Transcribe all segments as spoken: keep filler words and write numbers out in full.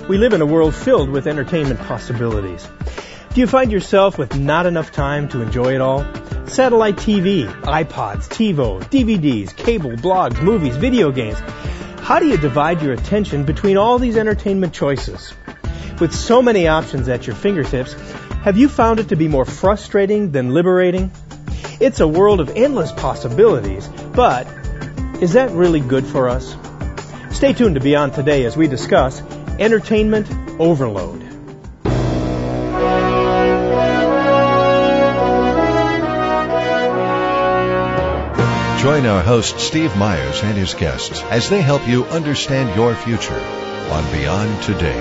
We live in a world filled with entertainment possibilities. Do you find yourself with not enough time to enjoy it all? Satellite T V, iPods, TiVo, D V Ds, cable, blogs, movies, video games. How do you divide your attention between all these entertainment choices? With so many options at your fingertips, have you found it to be more frustrating than liberating? It's a world of endless possibilities, but is that really good for us? Stay tuned to Beyond Today as we discuss entertainment overload. Join our host Steve Myers and his guests as they help you understand your future on Beyond Today.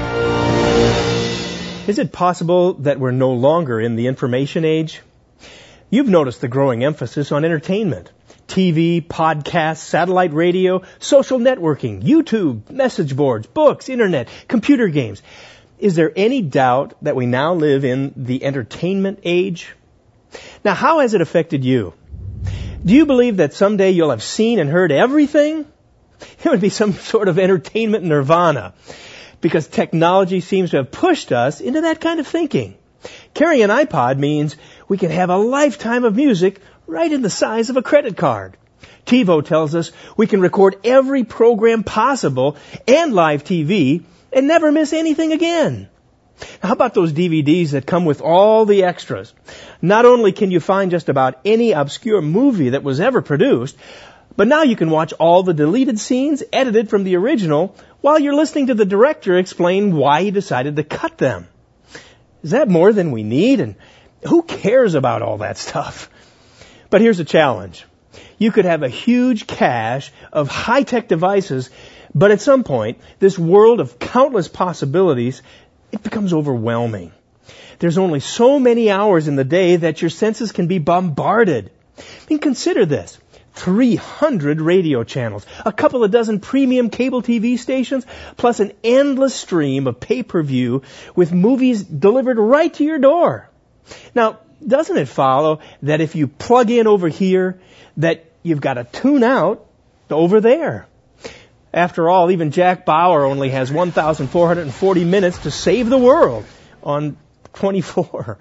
Is it possible that we're no longer in the information age? You've noticed the growing emphasis on entertainment. T V, podcasts, satellite radio, social networking, YouTube, message boards, books, internet, computer games. Is there any doubt that we now live in the entertainment age? Now, how has it affected you? Do you believe that someday you'll have seen and heard everything? It would be some sort of entertainment nirvana, because technology seems to have pushed us into that kind of thinking. Carrying an iPod means we can have a lifetime of music right in the size of a credit card. TiVo tells us we can record every program possible and live T V and never miss anything again. How about those D V Ds that come with all the extras? Not only can you find just about any obscure movie that was ever produced, but now you can watch all the deleted scenes edited from the original while you're listening to the director explain why he decided to cut them. Is that more than we need? And who cares about all that stuff? But here's a challenge. You could have a huge cache of high-tech devices, but at some point, this world of countless possibilities, it becomes overwhelming. There's only so many hours in the day that your senses can be bombarded. I mean, consider this. three hundred radio channels, a couple of dozen premium cable T V stations, plus an endless stream of pay-per-view with movies delivered right to your door. Now, doesn't it follow that if you plug in over here, that you've got to tune out over there? After all, even Jack Bauer only has one thousand four hundred forty minutes to save the world on twenty-four.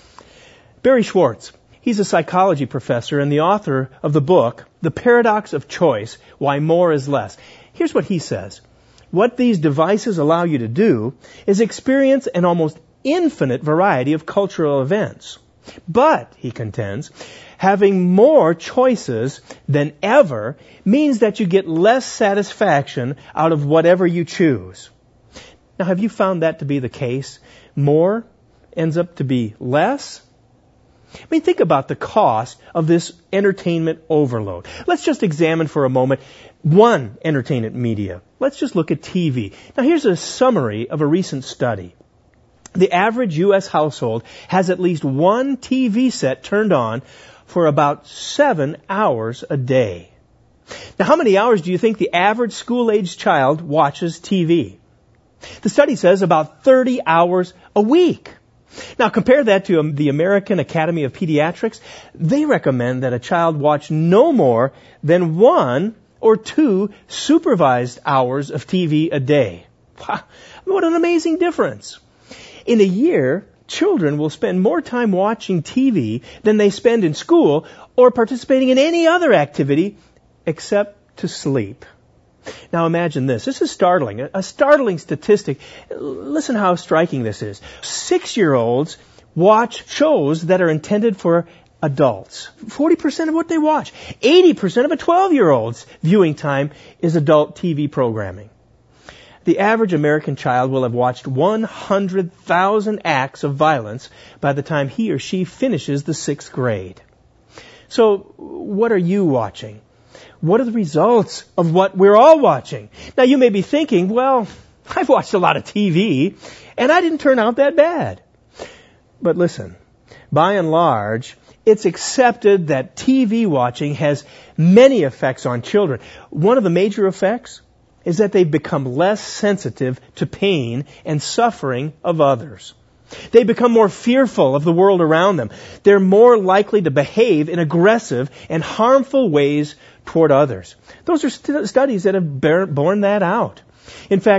Barry Schwartz, he's a psychology professor and the author of the book, The Paradox of Choice, Why More is Less. Here's what he says. What these devices allow you to do is experience an almost infinite variety of cultural events. But, he contends, having more choices than ever means that you get less satisfaction out of whatever you choose. Now, have you found that to be the case? More ends up to be less? I mean, think about the cost of this entertainment overload. Let's just examine for a moment one entertainment media. Let's just look at T V. Now, here's a summary of a recent study. The average U S household has at least one T V set turned on for about seven hours a day. Now, how many hours do you think the average school-aged child watches T V? The study says about thirty hours a week. Now, compare that to the American Academy of Pediatrics. They recommend that a child watch no more than one or two supervised hours of T V a day. Wow, what an amazing difference. In a year, children will spend more time watching T V than they spend in school or participating in any other activity except to sleep. Now imagine this. This is startling. A startling statistic. Listen how striking this is. Six-year-olds watch shows that are intended for adults. forty percent of what they watch. eighty percent of a twelve-year-old's viewing time is adult T V programming. The average American child will have watched one hundred thousand acts of violence by the time he or she finishes the sixth grade. So, what are you watching? What are the results of what we're all watching? Now, you may be thinking, well, I've watched a lot of T V, and I didn't turn out that bad. But listen, by and large, it's accepted that T V watching has many effects on children. One of the major effects is that they've become less sensitive to pain and suffering of others. They become more fearful of the world around them. They're more likely to behave in aggressive and harmful ways toward others. Those are st- studies that have bear- borne that out. In fact,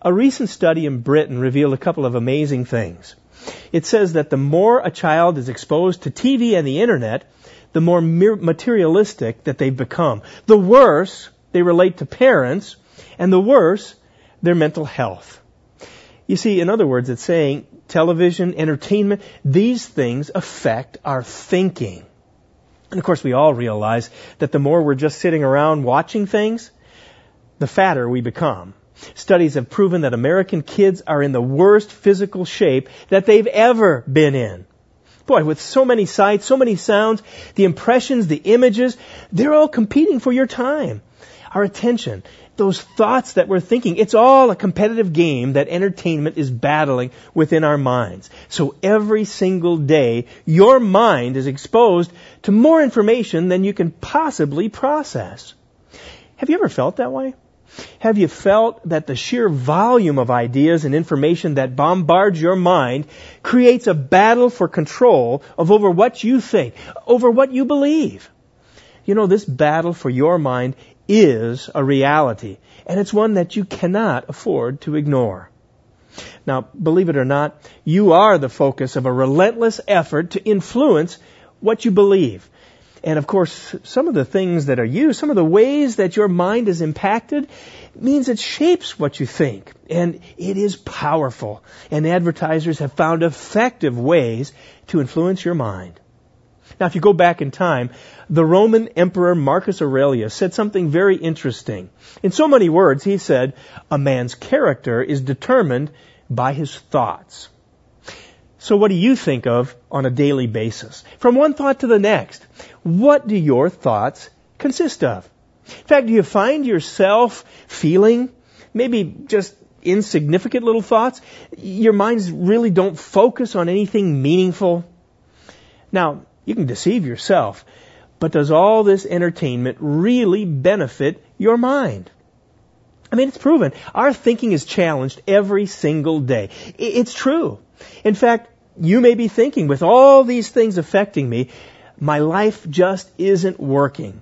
A recent study in Britain revealed a couple of amazing things. It says that the more a child is exposed to T V and the internet, the more materialistic that they've become. The worse they relate to parents, and the worse their mental health. You see, in other words, it's saying television, entertainment, these things affect our thinking. And of course, we all realize that the more we're just sitting around watching things, the fatter we become. Studies have proven that American kids are in the worst physical shape that they've ever been in. Boy, with so many sights, so many sounds, the impressions, the images, they're all competing for your time, our attention. Those thoughts that we're thinking, it's all a competitive game that entertainment is battling within our minds. So every single day, your mind is exposed to more information than you can possibly process. Have you ever felt that way? Have you felt that the sheer volume of ideas and information that bombards your mind creates a battle for control of over what you think, over what you believe? You know, this battle for your mind is a reality, and it's one that you cannot afford to ignore. Now, believe it or not, you are the focus of a relentless effort to influence what you believe. And of course, some of the things that are used, some of the ways that your mind is impacted, means it shapes what you think. And it is powerful. And advertisers have found effective ways to influence your mind. Now, if you go back in time, the Roman Emperor Marcus Aurelius said something very interesting. In so many words, he said, a man's character is determined by his thoughts. So what do you think of on a daily basis? From one thought to the next, what do your thoughts consist of? In fact, do you find yourself feeling maybe just insignificant little thoughts? Your minds really don't focus on anything meaningful? Now, you can deceive yourself, but does all this entertainment really benefit your mind? I mean, it's proven. Our thinking is challenged every single day. It's true. In fact, you may be thinking, with all these things affecting me, my life just isn't working.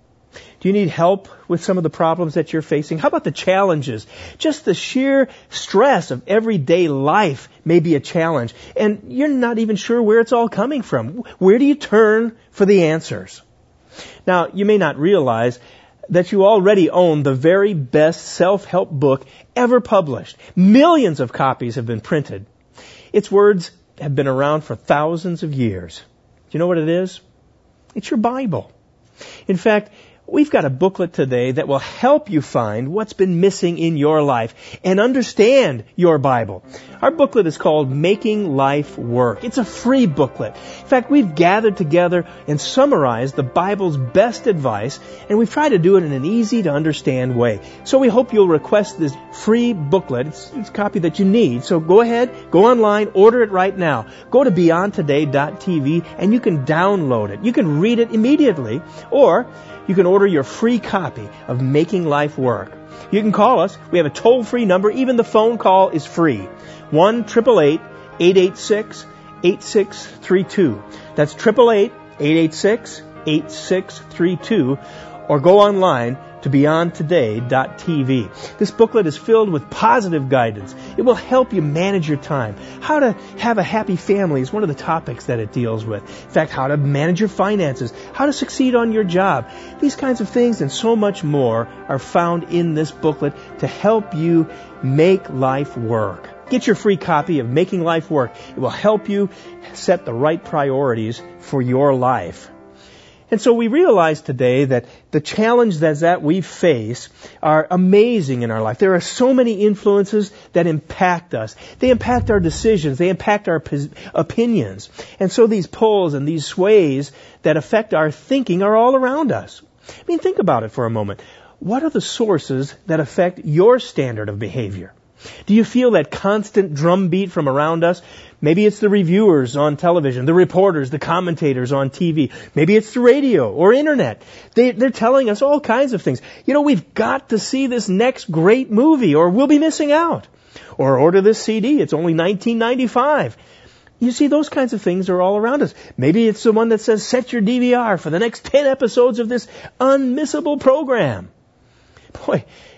Do you need help with some of the problems that you're facing? How about the challenges? Just the sheer stress of everyday life may be a challenge, and you're not even sure where it's all coming from. Where do you turn for the answers? Now, you may not realize that you already own the very best self-help book ever published. Millions of copies have been printed. Its words have been around for thousands of years. Do you know what it is? It's your Bible. In fact, we've got a booklet today that will help you find what's been missing in your life and understand your Bible. Our booklet is called Making Life Work. It's a free booklet. In fact, we've gathered together and summarized the Bible's best advice, and we've tried to do it in an easy-to-understand way. So we hope you'll request this free booklet. It's, it's a copy that you need. So go ahead, go online, order it right now. Go to beyond today dot t v, and you can download it. You can read it immediately, or you can order your free copy of Making Life Work. You can call us. We have a toll-free number. Even the phone call is free. one eight eight eight, eight eight six, eight six three two. That's eight eight eight, eight eight six, eight six three two. Or go online to beyond today dot t v. This booklet is filled with positive guidance. It will help you manage your time. How to have a happy family is one of the topics that it deals with. In fact, how to manage your finances, how to succeed on your job. These kinds of things and so much more are found in this booklet to help you make life work. Get your free copy of Making Life Work. It will help you set the right priorities for your life. And so we realize today that the challenges that we face are amazing in our life. There are so many influences that impact us. They impact our decisions. They impact our opinions. And so these pulls and these sways that affect our thinking are all around us. I mean, think about it for a moment. What are the sources that affect your standard of behavior? Do you feel that constant drumbeat from around us? Maybe it's the reviewers on television, the reporters, the commentators on T V. Maybe it's the radio or internet. They, they're telling us all kinds of things. You know, we've got to see this next great movie or we'll be missing out. Or order this C D. It's only nineteen ninety-five. You see, those kinds of things are all around us. Maybe it's the one that says, set your D V R for the next ten episodes of this unmissable program. Boy,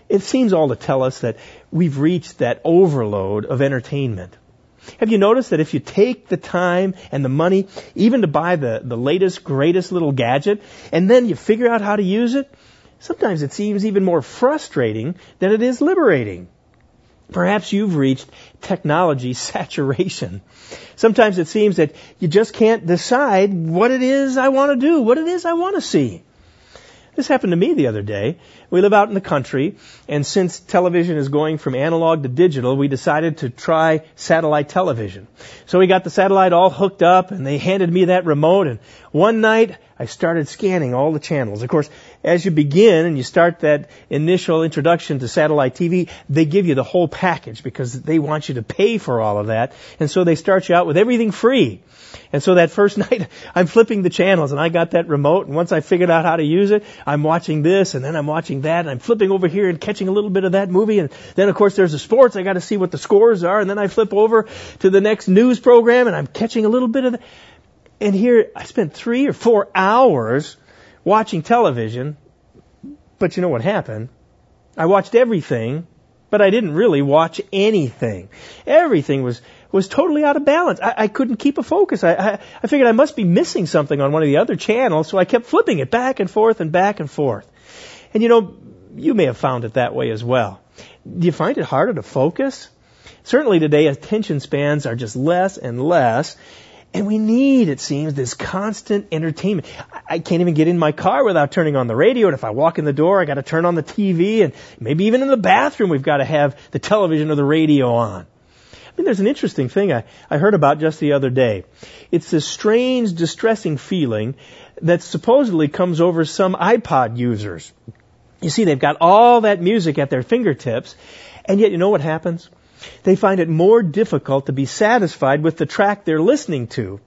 It seems all to tell us that we've reached that overload of entertainment. Have you noticed that if you take the time and the money, even to buy the, the latest, greatest little gadget, and then you figure out how to use it, sometimes it seems even more frustrating than it is liberating. Perhaps you've reached technology saturation. Sometimes it seems that you just can't decide what it is I want to do, what it is I want to see. This happened to me the other day. We live out in the country, and since television is going from analog to digital, we decided to try satellite television. So we got the satellite all hooked up, and they handed me that remote, and one night I started scanning all the channels. Of course, as you begin and you start that initial introduction to satellite T V, they give you the whole package because they want you to pay for all of that, and so they start you out with everything free. And so that first night, I'm flipping the channels, and I got that remote, and once I figured out how to use it, I'm watching this, and then I'm watching that, and I'm flipping over here and catching a little bit of that movie, and then, of course, there's the sports. I got to see what the scores are, and then I flip over to the next news program, and I'm catching a little bit of that. And here, I spent three or four hours watching television, but you know what happened? I watched everything, but I didn't really watch anything. Everything was was totally out of balance. I, I couldn't keep a focus. I, I, I figured I must be missing something on one of the other channels, so I kept flipping it back and forth and back and forth. And you know, you may have found it that way as well. Do you find it harder to focus? Certainly today, attention spans are just less and less, and we need, it seems, this constant entertainment. I can't even get in my car without turning on the radio, and if I walk in the door, I got to turn on the T V, and maybe even in the bathroom, we've got to have the television or the radio on. I mean, there's an interesting thing I, I heard about just the other day. It's this strange, distressing feeling that supposedly comes over some iPod users. You see, they've got all that music at their fingertips, and yet you know what happens? They find it more difficult to be satisfied with the track they're listening to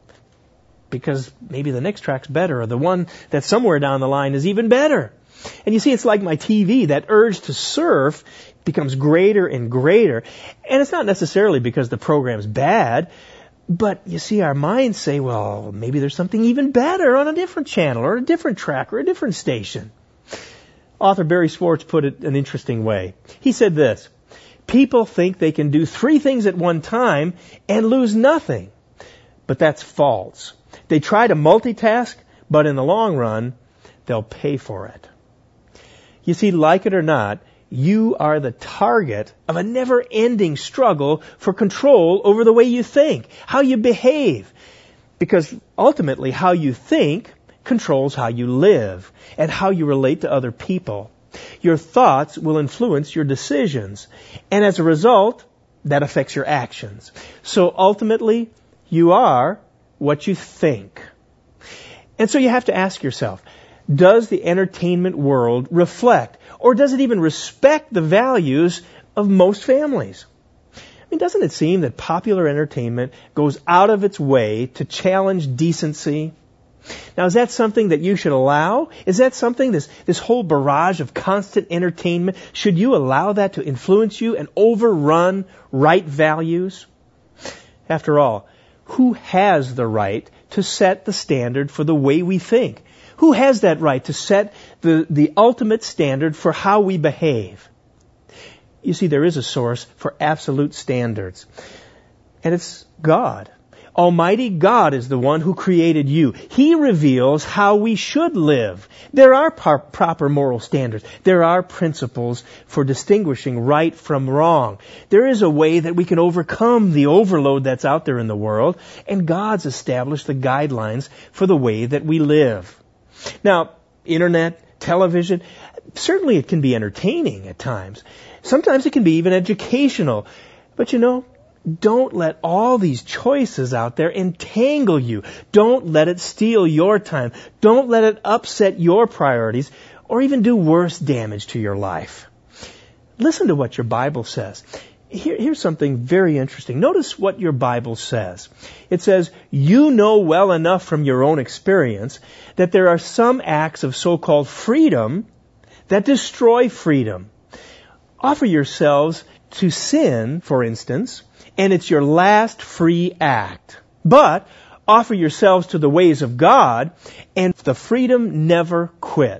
because maybe the next track's better or the one that's somewhere down the line is even better. And you see, it's like my T V. That urge to surf becomes greater and greater. And it's not necessarily because the program's bad, but you see, our minds say, well, maybe there's something even better on a different channel or a different track or a different station. Author Barry Schwartz put it an interesting way. He said this: people think they can do three things at one time and lose nothing. But that's false. They try to multitask, but in the long run, they'll pay for it. You see, like it or not, you are the target of a never-ending struggle for control over the way you think, how you behave. Because ultimately, how you think controls how you live and how you relate to other people. Your thoughts will influence your decisions. And as a result, that affects your actions. So ultimately, you are what you think. And so you have to ask yourself, does the entertainment world reflect, or does it even respect the values of most families? I mean, doesn't it seem that popular entertainment goes out of its way to challenge decency? Now, is that something that you should allow? Is that something, this, this whole barrage of constant entertainment, should you allow that to influence you and overrun right values? After all, who has the right to set the standard for the way we think? Who has that right to set the, the ultimate standard for how we behave? You see, there is a source for absolute standards, and it's God. Almighty God is the one who created you. He reveals how we should live. There are par- proper moral standards. There are principles for distinguishing right from wrong. There is a way that we can overcome the overload that's out there in the world, and God's established the guidelines for the way that we live. Now, internet, television, certainly it can be entertaining at times. Sometimes it can be even educational. But you know, don't let all these choices out there entangle you. Don't let it steal your time. Don't let it upset your priorities or even do worse damage to your life. Listen to what your Bible says. Here, here's something very interesting. Notice what your Bible says. It says, you know well enough from your own experience that there are some acts of so-called freedom that destroy freedom. Offer yourselves to sin, for instance, and it's your last free act. But offer yourselves to the ways of God, and the freedom never quits.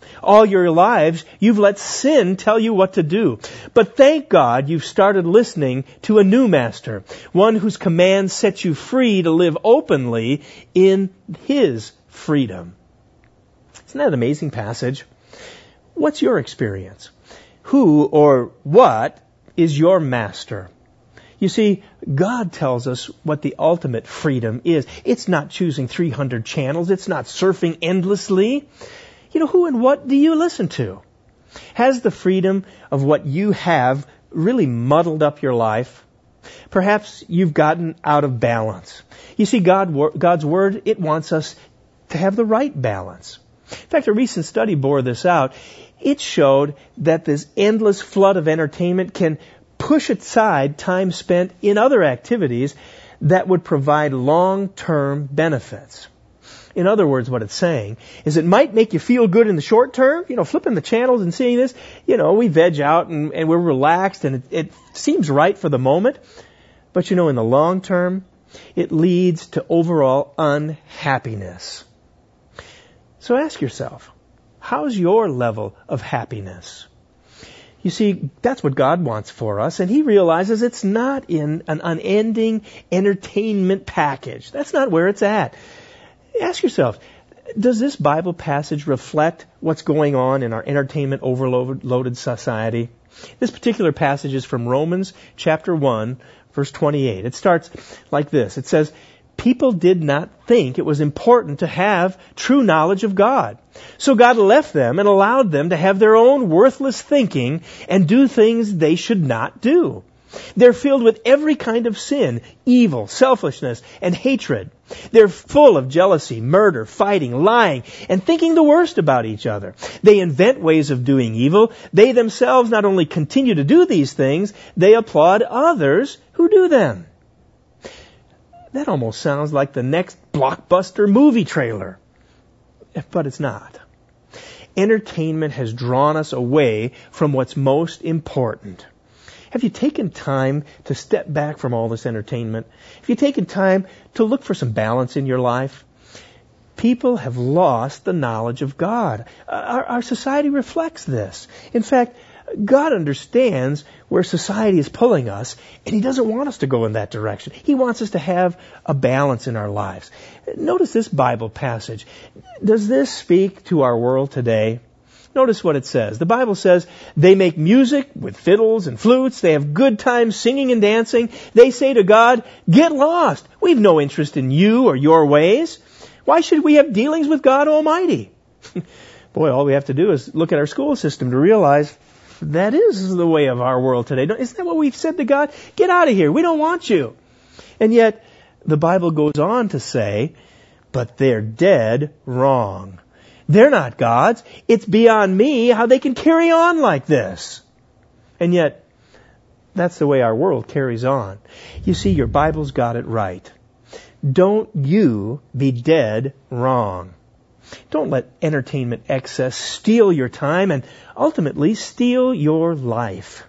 All your lives, you've let sin tell you what to do. But thank God you've started listening to a new master, one whose commands set you free to live openly in His freedom. Isn't that an amazing passage? What's your experience? Who or what is your master? You see, God tells us what the ultimate freedom is. It's not choosing three hundred channels. It's not surfing endlessly. You know, who and what do you listen to? Has the freedom of what you have really muddled up your life? Perhaps you've gotten out of balance. You see, God, God's Word, it wants us to have the right balance. In fact, a recent study bore this out. It showed that this endless flood of entertainment can push aside time spent in other activities that would provide long-term benefits. In other words, what it's saying is it might make you feel good in the short term, you know, flipping the channels and seeing this, you know, we veg out and, and we're relaxed and it, it seems right for the moment. But you know, in the long term, it leads to overall unhappiness. So ask yourself, how's your level of happiness? You see, that's what God wants for us, and He realizes it's not in an unending entertainment package. That's not where it's at. Ask yourself, does this Bible passage reflect what's going on in our entertainment overloaded society? This particular passage is from Romans chapter one, verse twenty-eight. It starts like this. It says, people did not think it was important to have true knowledge of God. So God left them and allowed them to have their own worthless thinking and do things they should not do. They're filled with every kind of sin, evil, selfishness, and hatred. They're full of jealousy, murder, fighting, lying, and thinking the worst about each other. They invent ways of doing evil. They themselves not only continue to do these things, they applaud others who do them. That almost sounds like the next blockbuster movie trailer. But it's not. Entertainment has drawn us away from what's most important. Have you taken time to step back from all this entertainment? Have you taken time to look for some balance in your life? People have lost the knowledge of God. Our, our society reflects this. In fact, God understands where society is pulling us, and He doesn't want us to go in that direction. He wants us to have a balance in our lives. Notice this Bible passage. Does this speak to our world today? Notice what it says. The Bible says, they make music with fiddles and flutes. They have good times singing and dancing. They say to God, get lost. We've no interest in you or your ways. Why should we have dealings with God Almighty? Boy, all we have to do is look at our school system to realize that is the way of our world today. Isn't that what we've said to God? Get out of here. We don't want you. And yet, the Bible goes on to say, but they're dead wrong. They're not gods. It's beyond me how they can carry on like this. And yet, that's the way our world carries on. You see, your Bible's got it right. Don't you be dead wrong. Don't let entertainment excess steal your time and ultimately steal your life.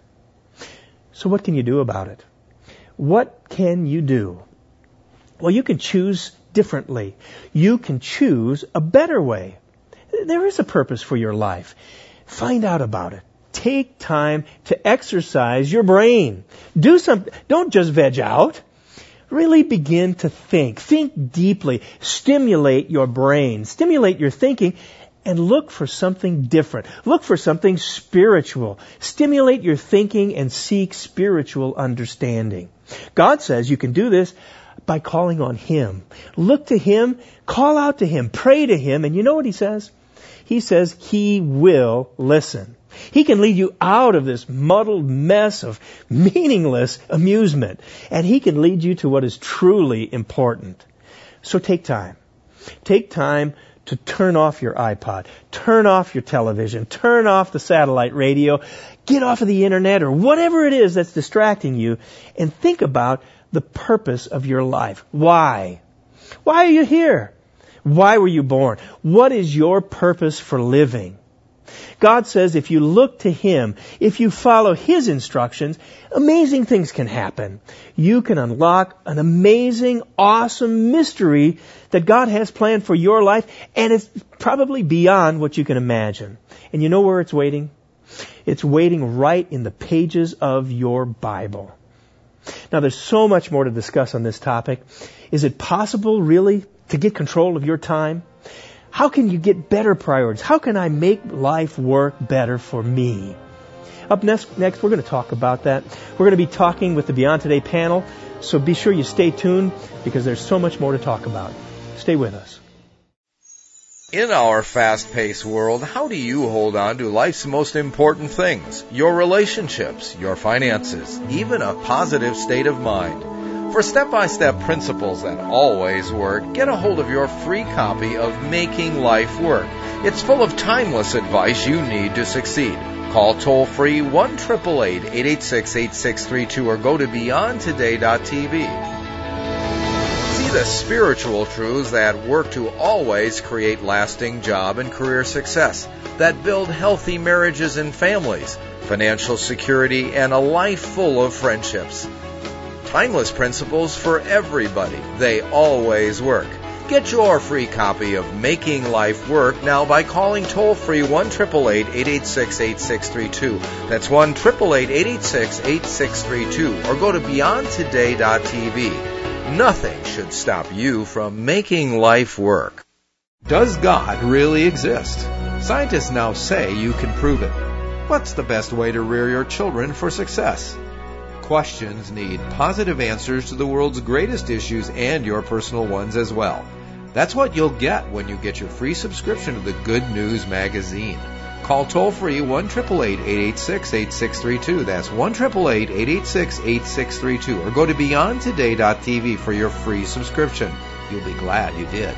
So what can you do about it? What can you do? Well, you can choose differently. You can choose a better way. There is a purpose for your life. Find out about it. Take time to exercise your brain. Do something. Don't just veg out. Really begin to think. Think deeply. Stimulate your brain. Stimulate your thinking and look for something different. Look for something spiritual. Stimulate your thinking and seek spiritual understanding. God says you can do this by calling on Him. Look to Him. Call out to Him. Pray to Him. And you know what He says? He says He will listen. He can lead you out of this muddled mess of meaningless amusement. And He can lead you to what is truly important. So take time. Take time to turn off your iPod. Turn off your television. Turn off the satellite radio. Get off of the internet or whatever it is that's distracting you. And think about the purpose of your life. Why? Why are you here? Why were you born? What is your purpose for living? God says if you look to Him, if you follow His instructions, amazing things can happen. You can unlock an amazing, awesome mystery that God has planned for your life, and it's probably beyond what you can imagine. And you know where it's waiting? It's waiting right in the pages of your Bible. Now, there's so much more to discuss on this topic. Is it possible, really, to get control of your time? How can you get better priorities? How can I make life work better for me? Up next, next, we're going to talk about that. We're going to be talking with the Beyond Today panel, so be sure you stay tuned because there's so much more to talk about. Stay with us. In our fast-paced world, how do you hold on to life's most important things? Your relationships, your finances, even a positive state of mind. For step-by-step principles that always work, get a hold of your free copy of Making Life Work. It's full of timeless advice you need to succeed. Call toll-free one eight eight eight, eight eight six, eight six three two or go to beyond today dot t v. See the spiritual truths that work to always create lasting job and career success, that build healthy marriages and families, financial security, and a life full of friendships. Timeless principles for everybody. They always work. Get your free copy of Making Life Work now by calling toll-free one eight eight eight, eight eight six, eight six three two. That's one eight eight eight, eight eight six, eight six three two or go to beyond today dot t v. Nothing should stop you from making life work. Does God really exist? Scientists now say you can prove it. What's the best way to rear your children for success? Questions need positive answers to the world's greatest issues and your personal ones as well. That's what you'll get when you get your free subscription to the Good News Magazine. Call toll-free one eight eight eight, eight eight six, eight six three two. That's one eight eight eight, eight eight six, eight six three two. Or go to beyond today dot t v for your free subscription. You'll be glad you did.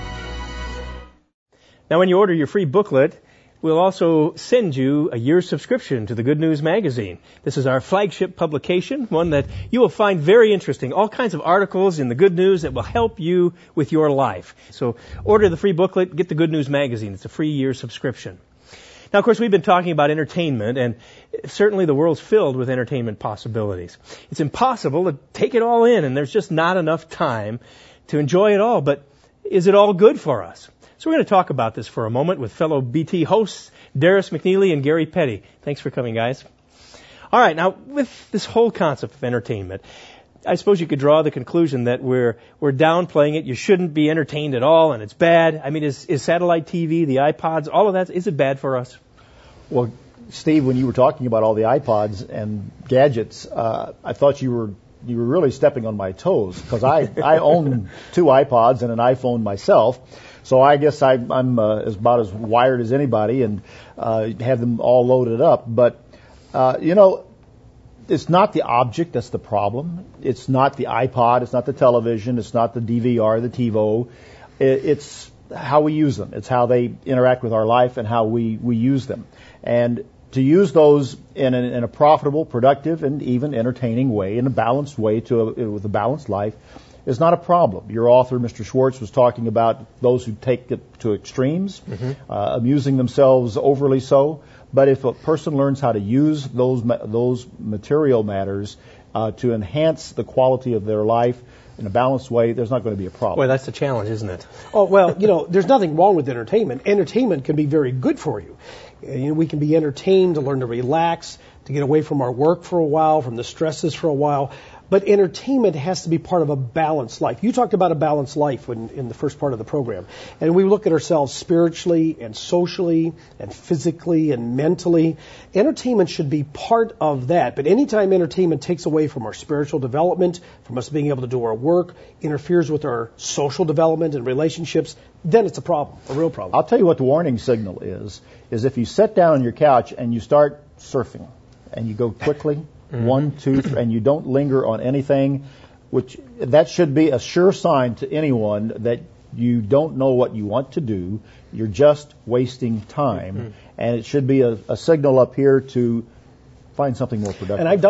Now, when you order your free booklet, we'll also send you a year's subscription to the Good News Magazine. This is our flagship publication, one that you will find very interesting. All kinds of articles in the Good News that will help you with your life. So order the free booklet, get the Good News Magazine. It's a free year subscription. Now, of course, we've been talking about entertainment, and certainly the world's filled with entertainment possibilities. It's impossible to take it all in, and there's just not enough time to enjoy it all. But is it all good for us? So we're going to talk about this for a moment with fellow B T hosts, Darius McNeely and Gary Petty. Thanks for coming, guys. All right, now, with this whole concept of entertainment, I suppose you could draw the conclusion that we're we're downplaying it. You shouldn't be entertained at all, and it's bad. I mean, is, is satellite T V, the iPods, all of that, is it bad for us? Well, Steve, when you were talking about all the iPods and gadgets, uh, I thought you were you were really stepping on my toes, because I, I own two iPods and an iPhone myself. So I guess I, I'm uh, as about as wired as anybody and uh, have them all loaded up. But, uh, you know, it's not the object that's the problem. It's not the iPod. It's not the television. It's not the D V R, the TiVo. It, it's how we use them. It's how they interact with our life and how we, we use them. And to use those in a, in a profitable, productive, and even entertaining way, in a balanced way, to a, with a balanced life, is not a problem. Your author, Mister Schwartz, was talking about those who take it to extremes, mm-hmm. uh, amusing themselves overly so. But if a person learns how to use those those material matters uh, to enhance the quality of their life in a balanced way, there's not going to be a problem. Well, that's the challenge, isn't it? Oh, well, you know, there's nothing wrong with entertainment. Entertainment can be very good for you. You know, we can be entertained to learn to relax, to get away from our work for a while, from the stresses for a while. But entertainment has to be part of a balanced life. You talked about a balanced life when, in the first part of the program. And we look at ourselves spiritually and socially and physically and mentally. Entertainment should be part of that. But anytime entertainment takes away from our spiritual development, from us being able to do our work, interferes with our social development and relationships, then it's a problem, a real problem. I'll tell you what the warning signal is, is if you sit down on your couch and you start surfing and you go quickly, Mm-hmm. One, two, three, and you don't linger on anything, which that should be a sure sign to anyone that you don't know what you want to do. You're just wasting time, mm-hmm. and it should be a, a signal up here to find something more productive. And I've done that.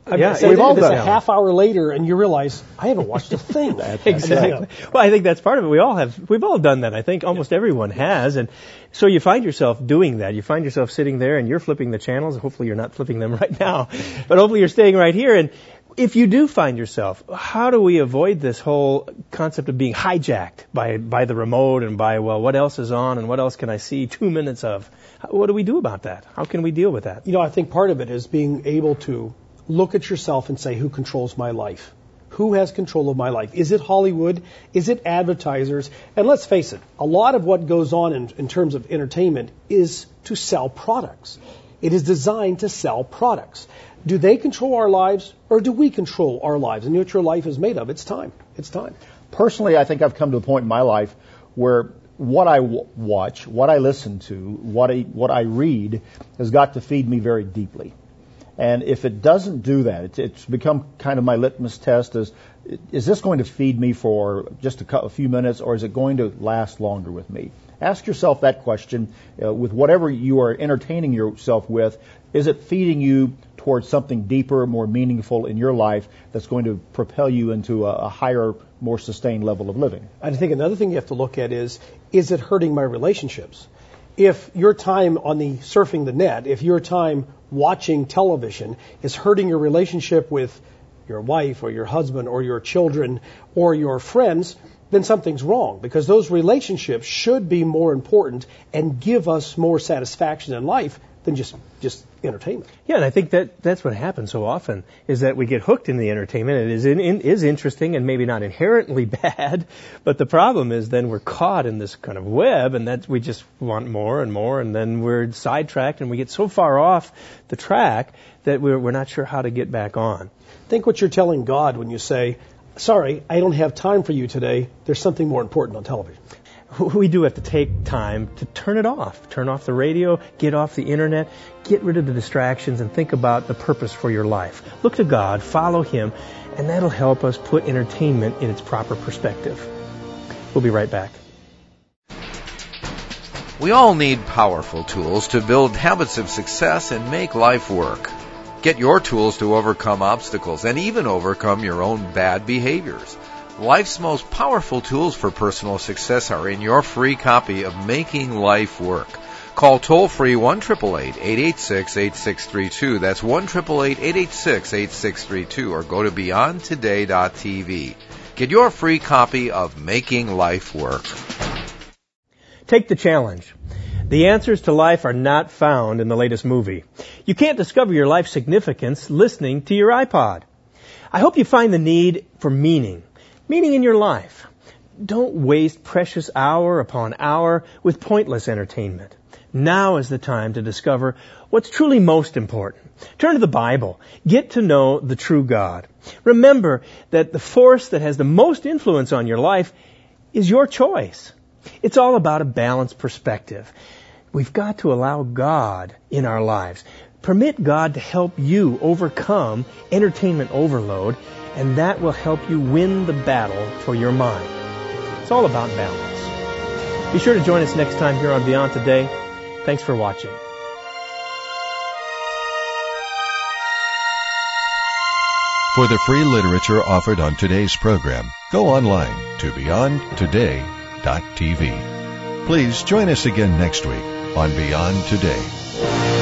I Yeah, mean, say we've all it's done a that. half hour later, and you realize I haven't watched a thing. Exactly. Well, I think that's part of it. We all have, we've all done that. I think almost everyone has. And so you find yourself doing that. You find yourself sitting there and you're flipping the channels. Hopefully you're not flipping them right now, but hopefully you're staying right here. And if you do find yourself, how do we avoid this whole concept of being hijacked by, by the remote and by, well, what else is on and what else can I see two minutes of? What do we do about that? How can we deal with that? You know, I think part of it is being able to look at yourself and say, who controls my life? Who has control of my life? Is it Hollywood? Is it advertisers? And let's face it, a lot of what goes on in, in terms of entertainment is to sell products. It is designed to sell products. Do they control our lives, or do we control our lives? And what your life is made of, it's time. It's time. Personally, I think I've come to a point in my life where what I w- watch, what I listen to, what I, what I read has got to feed me very deeply. And if it doesn't do that, it's, it's become kind of my litmus test is, is this going to feed me for just a, a few minutes, or is it going to last longer with me? Ask yourself that question uh, with whatever you are entertaining yourself with. Is it feeding you towards something deeper, more meaningful in your life that's going to propel you into a, a higher, more sustained level of living? I think another thing you have to look at is, is it hurting my relationships? If your time on the surfing the net, if your time watching television is hurting your relationship with your wife or your husband or your children or your friends, then something's wrong, because those relationships should be more important and give us more satisfaction in life than just just entertainment. Yeah, and I think that that's what happens so often, is that we get hooked in the entertainment. It is in, in, is interesting and maybe not inherently bad, but the problem is then we're caught in this kind of web, and that we just want more and more, and then we're sidetracked and we get so far off the track that we're, we're not sure how to get back on. Think what you're telling God when you say, sorry, I don't have time for you today. There's something more important on television. We do have to take time to turn it off. Turn off the radio, get off the internet, get rid of the distractions, and think about the purpose for your life. Look to God, follow Him, and that'll help us put entertainment in its proper perspective. We'll be right back. We all need powerful tools to build habits of success and make life work. Get your tools to overcome obstacles and even overcome your own bad behaviors. Life's most powerful tools for personal success are in your free copy of Making Life Work. Call toll-free one eight eight eight, eight eight six, eight six three two. That's one eight eight eight, eight eight six, eight six three two, or go to beyond today dot t v. Get your free copy of Making Life Work. Take the challenge. The answers to life are not found in the latest movie. You can't discover your life significance listening to your iPod. I hope you find the need for meaning. Meaning in your life. Don't waste precious hour upon hour with pointless entertainment. Now is the time to discover what's truly most important. Turn to the Bible. Get to know the true God. Remember that the force that has the most influence on your life is your choice. It's all about a balanced perspective. We've got to allow God in our lives. Permit God to help you overcome entertainment overload, and that will help you win the battle for your mind. It's all about balance. Be sure to join us next time here on Beyond Today. Thanks for watching. For the free literature offered on today's program, go online to beyond today dot t v. Please join us again next week on Beyond Today.